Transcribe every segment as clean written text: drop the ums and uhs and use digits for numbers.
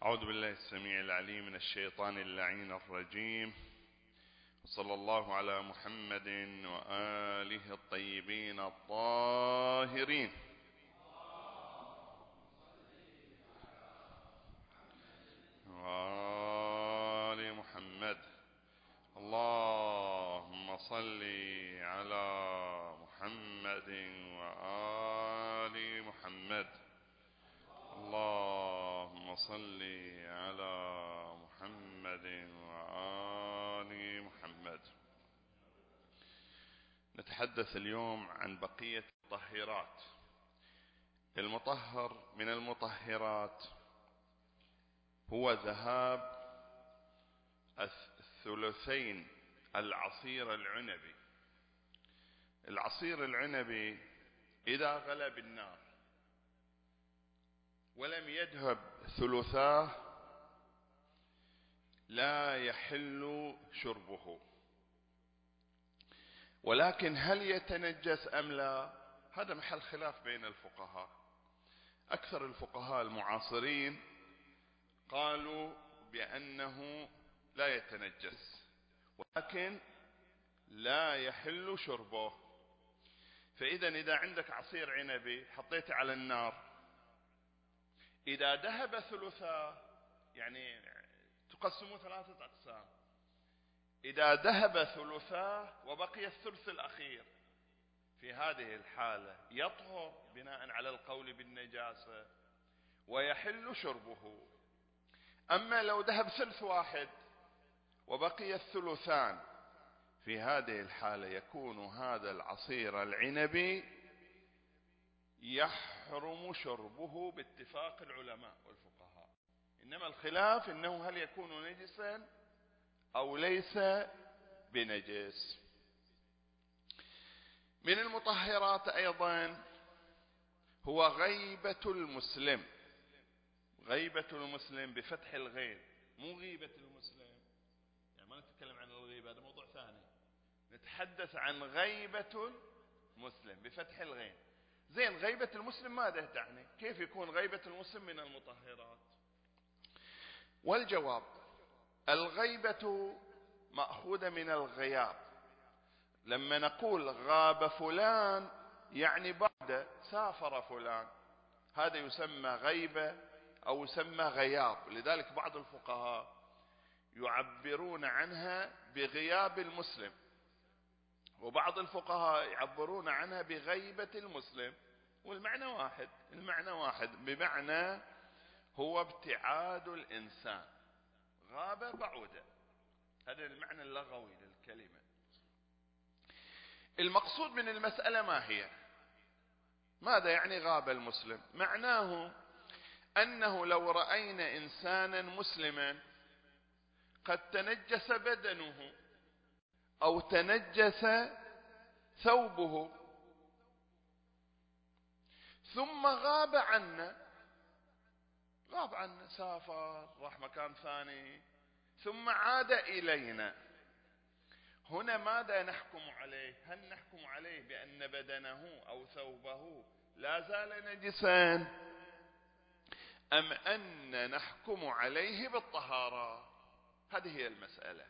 أعوذ بالله السميع العليم من الشيطان اللعين الرجيم، وصلى الله على محمد وآله الطيبين الطاهرين. وآل محمد. اللهم صل على محمد وآل محمد. اللهم صل على محمد وآل محمد. نتحدث اليوم عن بقية المطهرات. المطهر من المطهرات هو ذهاب الثلثين العصير العنبي. العصير العنبي إذا غلى بالنار ولم يذهب ثلثاه لا يحل شربه، ولكن هل يتنجس أم لا؟ هذا محل خلاف بين الفقهاء. أكثر الفقهاء المعاصرين قالوا بأنه لا يتنجس، ولكن لا يحل شربه. إذا عندك عصير عنبي حطيته على النار، إذا ذهب ثلثاه، يعني تقسمه 3 أقسام، إذا ذهب ثلثاه وبقي الثلث الأخير، في هذه الحالة يطهر بناء على القول بالنجاسة ويحل شربه. أما لو ذهب ثلث واحد وبقي الثلثان، في هذه الحالة يكون هذا العصير العنبي يحرم شربه باتفاق العلماء والفقهاء. إنما الخلاف إنه هل يكون نجسا أو ليس بنجس. من المطهرات أيضا هو غيبة المسلم. غيبة المسلم بفتح الغين، مو غيبة المسلم، يعني ما نتكلم عن الغيبة، هذا موضوع ثاني. نتحدث عن غيبة المسلم بفتح الغين. زين، غيبة المسلم ماذا تعني؟ كيف يكون غيبة المسلم من المطهرات؟ والجواب: الغيبة مأخوذة من الغياب. لما نقول غاب فلان يعني بعد سافر فلان، هذا يسمى غيبة أو يسمى غياب. لذلك بعض الفقهاء يعبرون عنها بغياب المسلم، وبعض الفقهاء يعبرون عنها بغيبة المسلم، والمعنى واحد. المعنى واحد، بمعنى هو ابتعاد الإنسان. غاب بعد، هذا المعنى اللغوي للكلمة. المقصود من المسألة ما هي؟ ماذا يعني غاب المسلم؟ معناه أنه لو رأينا إنسانا مسلما قد تنجس بدنه أو تنجس ثوبه ثم غاب عنا، سافر راح مكان ثاني ثم عاد إلينا، هنا ماذا نحكم عليه؟ هل نحكم عليه بأن بدنه أو ثوبه لا زال نجسا، أم أن نحكم عليه بالطهارة؟ هذه هي المسألة.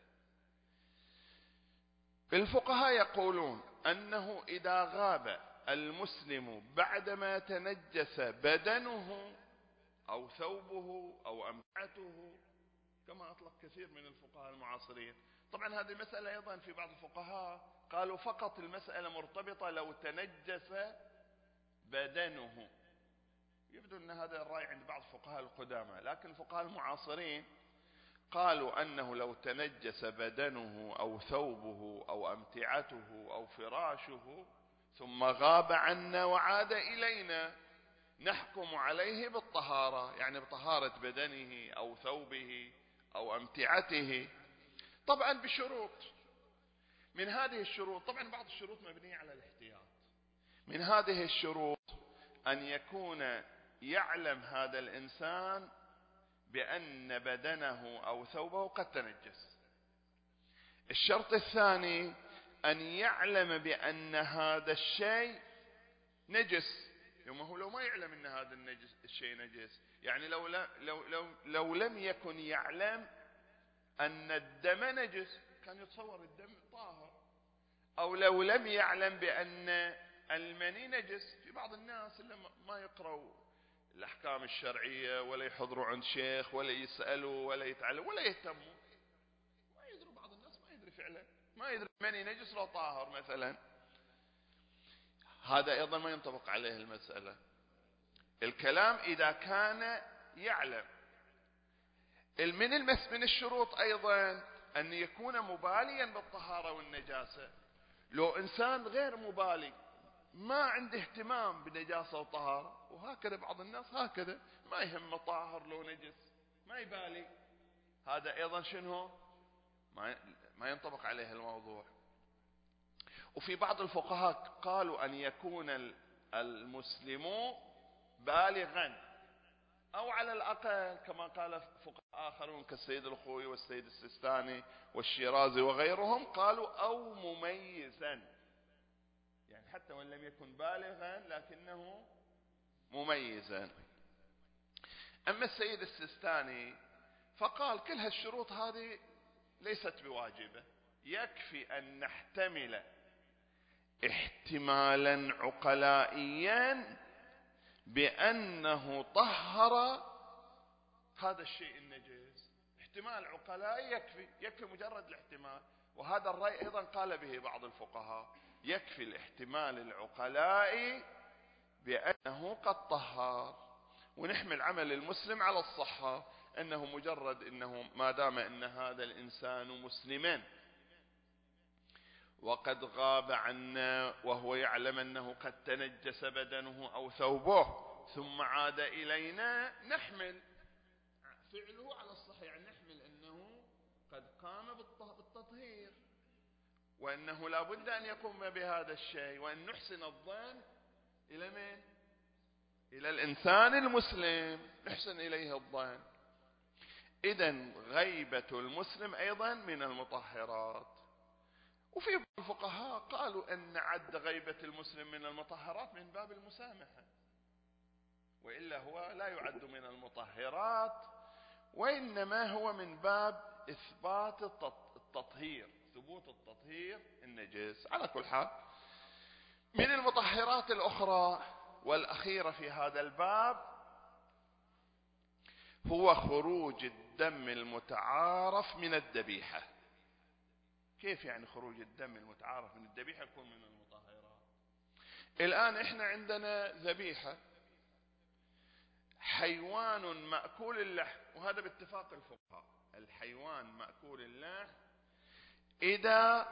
الفقهاء يقولون أنه إذا غاب المسلم بعدما تنجس بدنه أو ثوبه أو أمتعته، كما أطلق كثير من الفقهاء المعاصرين. طبعا هذه مسألة أيضا في بعض الفقهاء قالوا فقط المسألة مرتبطة لو تنجس بدنه. يبدو أن هذا الرأي عند بعض الفقهاء القدامى، لكن الفقهاء المعاصرين قالوا أنه لو تنجس بدنه أو ثوبه أو أمتعته أو فراشه ثم غاب عنا وعاد إلينا، نحكم عليه بالطهارة، يعني بطهارة بدنه أو ثوبه أو أمتعته، طبعا بشروط. من هذه الشروط، طبعا بعض الشروط مبنية على الاحتياط، من هذه الشروط أن يكون يعلم هذا الإنسان بأن بدنه أو ثوبه قد تنجس. الشرط الثاني أن يعلم بأن هذا الشيء نجس. يوم هو لو ما يعلم أن هذا الشيء نجس، يعني لو لم يكن يعلم أن الدم نجس كان يتصور الدم طاهر، أو لو لم يعلم بأن المني نجس. في بعض الناس اللي ما يقرأوا الأحكام الشرعية ولا يحضروا عند شيخ ولا يسألوا ولا يتعلموا ولا يهتموا، ما يدري. بعض الناس ما يدري فعلا، ما يدري المني نجس لو طاهر مثلا. هذا أيضا ما ينطبق عليه المسألة. الكلام إذا كان يعلم. من الشروط أيضا أن يكون مباليا بالطهارة والنجاسة. لو إنسان غير مبالي ما عنده اهتمام بالنجاسة والطهارة، وهكذا بعض الناس هكذا ما يهم طاهر لو نجس ما يبالي، هذا أيضا شنو ما ينطبق عليه الموضوع. وفي بعض الفقهاء قالوا أن يكون المسلم بالغا، أو على الأقل كما قال فقهاء آخرون كالسيد الخوي والسيد السيستاني والشيرازي وغيرهم، قالوا أو مميزا، يعني حتى وإن لم يكن بالغا لكنه مميزا. أما السيد السيستاني فقال كل هالشروط هذه ليست بواجبة، يكفي أن نحتمل احتمالا عقلائيا بأنه طهر هذا الشيء النجس. احتمال عقلائي يكفي مجرد الاحتمال. وهذا الرأي أيضا قال به بعض الفقهاء، يكفي الاحتمال العقلائي بأنه قد طهر. ونحمل عمل المسلم على الصحة، أنه مجرد أنه ما دام أن هذا الإنسان مسلما وقد غاب عنا وهو يعلم أنه قد تنجس بدنه أو ثوبه ثم عاد إلينا، نحمل فعله على الصحيح، يعني نحمل أنه قد قام بالتطهير، وأنه لا بد أن يقوم بهذا الشيء، وأن نحسن الظن إلى من؟ إلى الإنسان المسلم، نحسن إليه الظن. إذن غيبة المسلم أيضا من المطهرات. وفي بعض الفقهاء قالوا أن عد غيبة المسلم من المطهرات من باب المسامحة، وإلا هو لا يعد من المطهرات، وإنما هو من باب إثبات التطهير، ثبوت التطهير النجس. على كل حال، من المطهرات الأخرى والأخيرة في هذا الباب هو خروج الدم المتعارف من الذبيحة. كيف يعني خروج الدم المتعارف من الذبيحة يكون من المطهرات؟ الآن احنا عندنا ذبيحة، حيوان مأكول اللحم، وهذا باتفاق الفقهاء، الحيوان مأكول اللحم إذا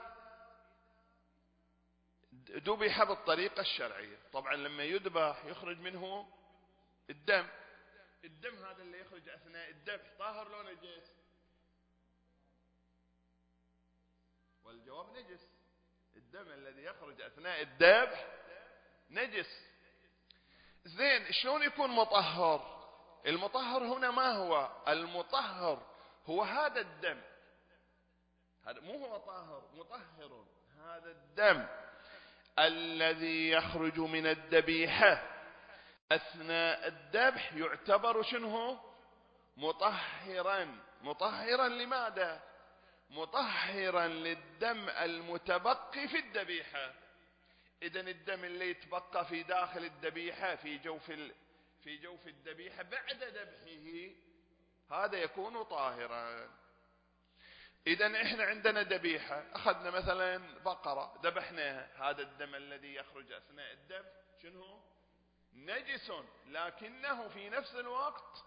ذبح بالطريقة الشرعية، طبعا لما يذبح يخرج منه الدم هذا اللي يخرج أثناء الذبح طاهر لو نجس؟ والجواب نجس. الدم الذي يخرج أثناء الذبح نجس. زين، شلون يكون مطهر؟ المطهر هنا ما هو؟ المطهر هو هذا الدم، هذا مو هو طاهر، مطهر. هذا الدم الذي يخرج من الذبيحة أثناء الذبح يعتبر شنو؟ مطهرا لماذا؟ مطهرا للدم المتبقي في الذبيحة. إذن الدم اللي يتبقى في داخل الذبيحة في جوف الذبيحة بعد ذبحه هذا يكون طاهرا. إذن إحنا عندنا ذبيحة، أخذنا مثلا بقرة ذبحناها، هذا الدم الذي يخرج أثناء الذبح شنو؟ نجس، لكنه في نفس الوقت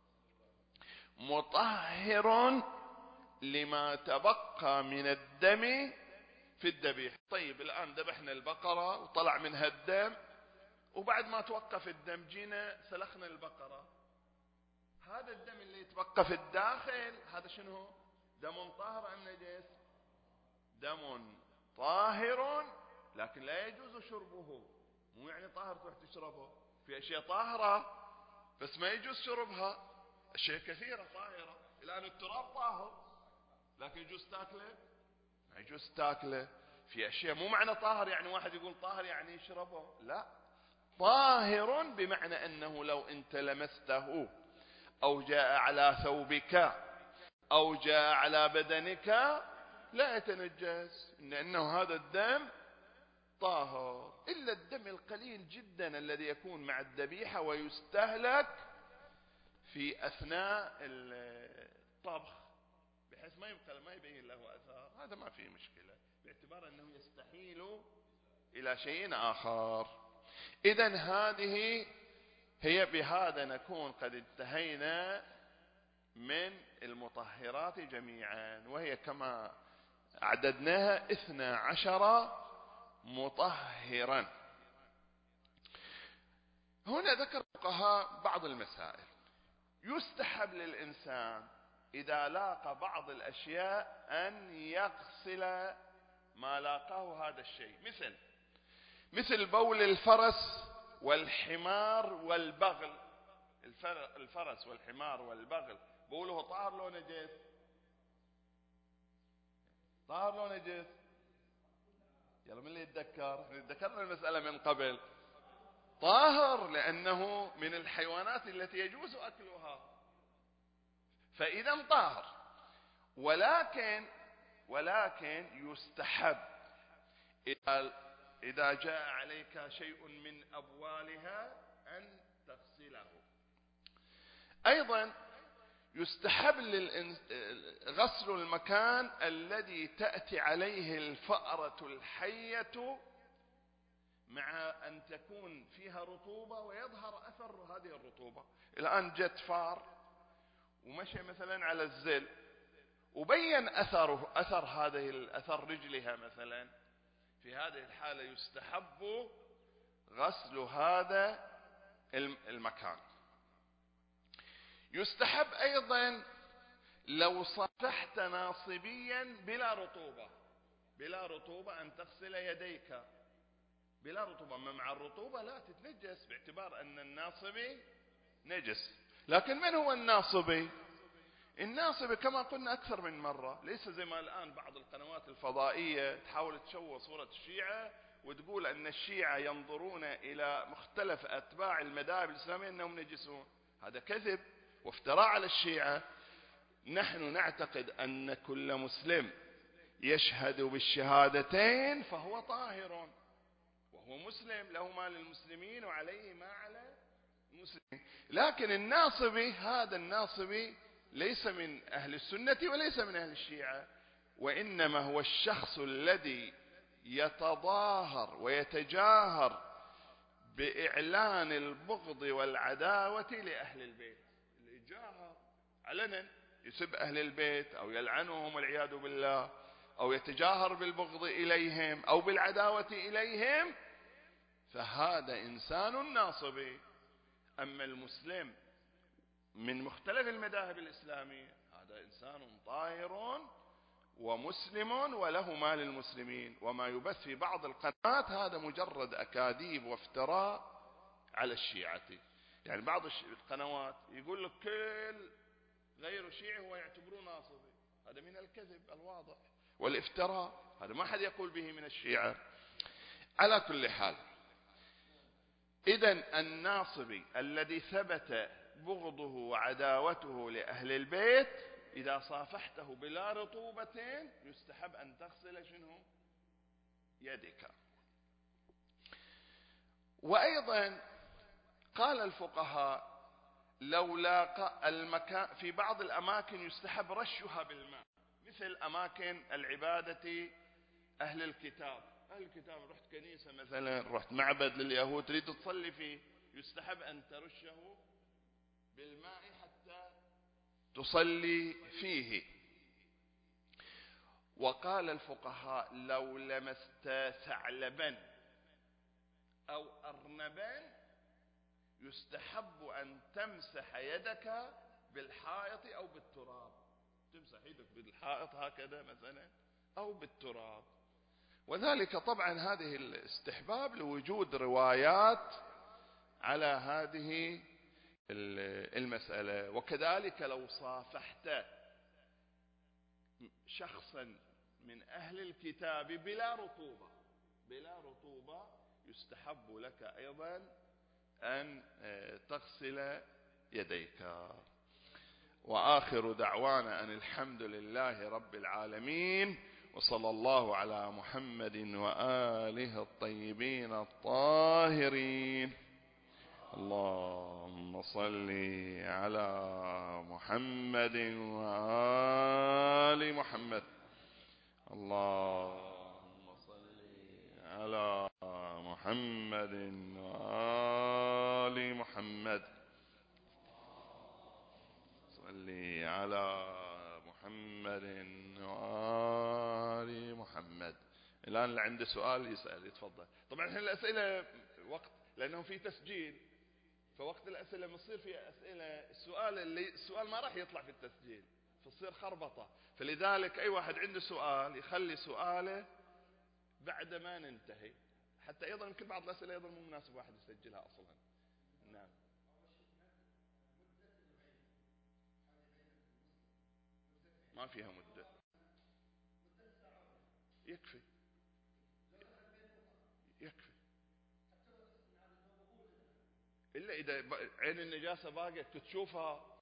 مطهر لما تبقى من الدم في الذبيحة. طيب الآن ذبحنا البقرة وطلع منها الدم، وبعد ما توقف الدم جينا سلخنا البقرة، هذا الدم اللي يتبقى في الداخل هذا شنو؟ دم طاهر أم نجس؟ دم طاهر، لكن لا يجوز شربه. مو يعني طاهر تروح تشربه، في أشياء طاهرة بس ما يجوز شربها، أشياء كثيرة طاهرة. الآن التراب طاهر لكن يجوز تاكله؟ ما يجوز تاكله. في أشياء مو معنى طاهر يعني واحد يقول طاهر يعني يشربه، لا، طاهر بمعنى أنه لو أنت لمسته أو جاء على ثوبك أو جاء على بدنك لا يتنجس، لأنه هذا الدم طاهر، إلا الدم القليل جدا الذي يكون مع الذبيحة ويستهلك في أثناء الطبخ بحيث ما يبين له أثار، هذا ما فيه مشكلة باعتبار أنه يستحيل إلى شيء آخر. إذن هذه هي، بهذا نكون قد انتهينا من المطهرات جميعا، وهي كما عددناها 12 مطهرا. هنا ذكر الفقهاء بعض المسائل. يستحب للإنسان إذا لاقى بعض الأشياء أن يغسل ما لاقاه هذا الشيء، مثل بول الفرس والحمار والبغل. الفرس والحمار والبغل بوله طاهر لو نجس؟ طاهر لو نجس؟ يلا من اللي يتذكر؟ ذكرنا المسألة من قبل. طاهر، لأنه من الحيوانات التي يجوز أكلها، فإذا طاهر. ولكن يستحب إذا جاء عليك شيء من أبوالها أن تغسله. أيضا يستحب غسل المكان الذي تأتي عليه الفأرة الحية، مع أن تكون فيها رطوبة ويظهر أثر هذه الرطوبة. الآن جت فار ومشي مثلا على الزل وبين أثر أثر رجلها مثلا، في هذه الحالة يستحب غسل هذا المكان. يستحب أيضا لو صافحت ناصبيا بلا رطوبة أن تغسل يديك بلا رطوبة. مع الرطوبة لا تتنجس باعتبار أن الناصبي نجس. لكن من هو الناصبي؟ الناصبي كما قلنا أكثر من مرة، ليس زي ما الآن بعض القنوات الفضائية تحاول تشوه صورة الشيعة وتقول أن الشيعة ينظرون إلى مختلف أتباع المذاهب الإسلامية أنهم نجسون. هذا كذب وافتراء على الشيعة. نحن نعتقد أن كل مسلم يشهد بالشهادتين فهو طاهر، وهو مسلم، له ما للمسلمين وعليه ما على المسلمين. لكن الناصبي، هذا الناصبي ليس من أهل السنة وليس من أهل الشيعة، وإنما هو الشخص الذي يتظاهر ويتجاهر بإعلان البغض والعداوة لأهل البيت. اللي يجاهر علنا يسب أهل البيت أو يلعنهم والعياذ بالله، أو يتجاهر بالبغض إليهم أو بالعداوة إليهم، فهذا إنسان ناصبي. أما المسلم من مختلف المذاهب الإسلامية هذا إنسان طاهر ومسلم وله ما للمسلمين. وما يبث في بعض القنوات هذا مجرد أكاذيب وافتراء على الشيعة. يعني بعض القنوات يقول لك كل غير شيعي هو يعتبروه ناصبي، هذا من الكذب الواضح والافتراء، هذا ما حد يقول به من الشيعة. على كل حال، إذن الناصبي الذي ثبت بغضه وعداوته لأهل البيت إذا صافحته بلا رطوبة يستحب أن تغسل شنو؟ يدك. وأيضا قال الفقهاء لو لاقى المكان في بعض الأماكن يستحب رشها بالماء، مثل أماكن العبادة أهل الكتاب. أهل الكتاب رحت كنيسة مثلا، رحت معبد لليهود تريد تصلي فيه، يستحب أن ترشه بالماء حتى تصلي فيه. وقال الفقهاء لو لمست ثعلبا أو أرنبا يستحب أن تمسح يدك بالحائط أو بالتراب. تمسح يدك بالحائط هكذا مثلا أو بالتراب. وذلك طبعا هذه الاستحباب لوجود روايات على هذه المسألة. وكذلك لو صافحت شخصا من أهل الكتاب بلا رطوبة يستحب لك أيضا أن تغسل يديك. وآخر دعوانا أن الحمد لله رب العالمين، وصلى الله على محمد وآله الطيبين الطاهرين. اللهم صل على محمد وآل محمد. اللهم صل على محمد وآل محمد. صل على محمد وآل محمد. الآن اللي عنده سؤال يسأل يتفضل. طبعا الحين الأسئلة وقت، لأنه في تسجيل، فوقت الأسئلة بنصير في أسئلة، السؤال ما راح يطلع في التسجيل، فتصير خربطة. فلذلك أي واحد عنده سؤال يخلي سؤاله بعد ما ننتهي، حتى أيضا يمكن بعض الأسئلة أيضا مو مناسب واحد يسجلها أصلا. نعم. ما فيها مدة، يكفي يكفي. إلا إذا عين النجاسة باقت تشوفها